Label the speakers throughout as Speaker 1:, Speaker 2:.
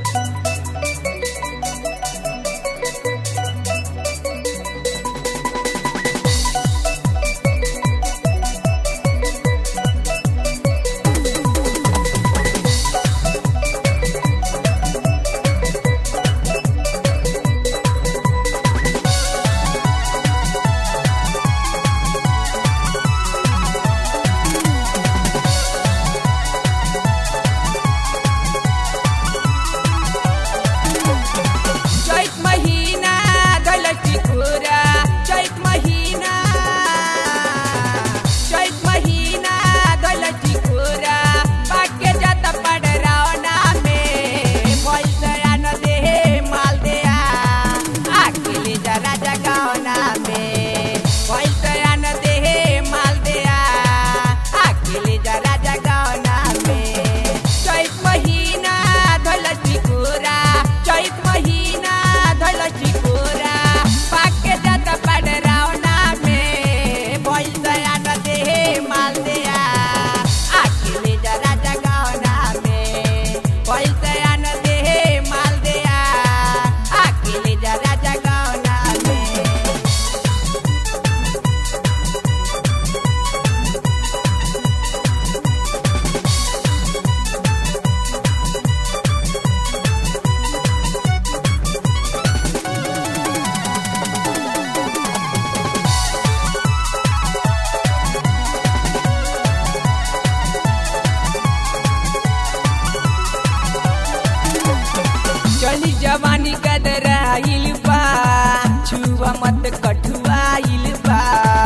Speaker 1: चली जवानी गदराइल बा छुआ मत कठुआइल बा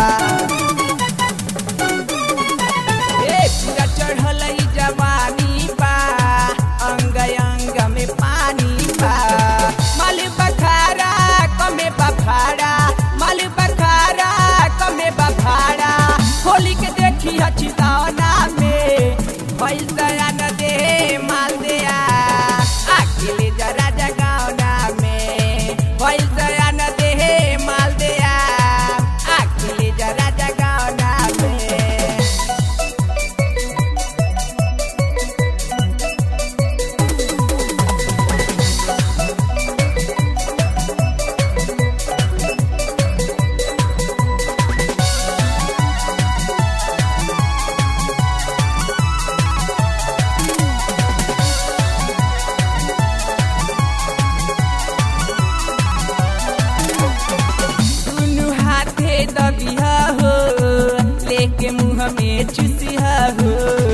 Speaker 1: पूरा चढ़ल जवानी बा अंग अंग में पानी बा माल बखारा कमे बफाड़ा माल बखारा कमे बफाड़ा होली के देखी हचिताना में पैसा न दे माल दे आखिले जरा जगावना में पैसा न दे माल दे आखिले जरा जगावना में। दबिया हो लेके मुँह में चुसिया हो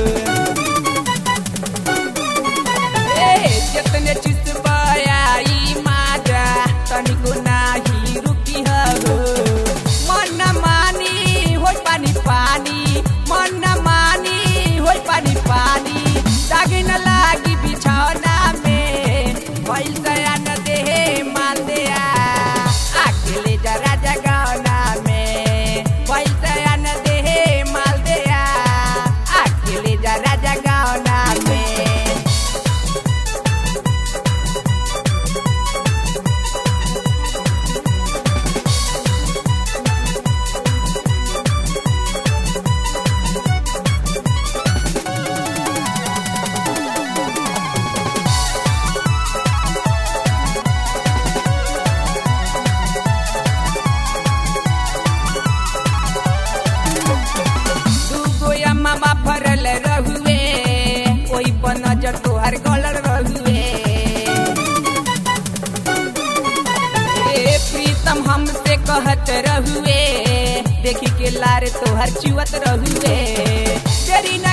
Speaker 1: जितने चुसबाई माजा तनिको नाही रुकिया हो मन मानी हो पानी पानी मन मानी हो पानी पानी दागी न लागी बिछौना में पैसा न दे माल दे आखिले जरा जगावना पैसा न दे माल दे आखिले जरा जगावना में। मामा फरल रहुए कोई पर नजर तोहर गलल रहुए प्रीतम हमसे कहत रहुए देखी के लार तोहर चुअत रहुए तेरी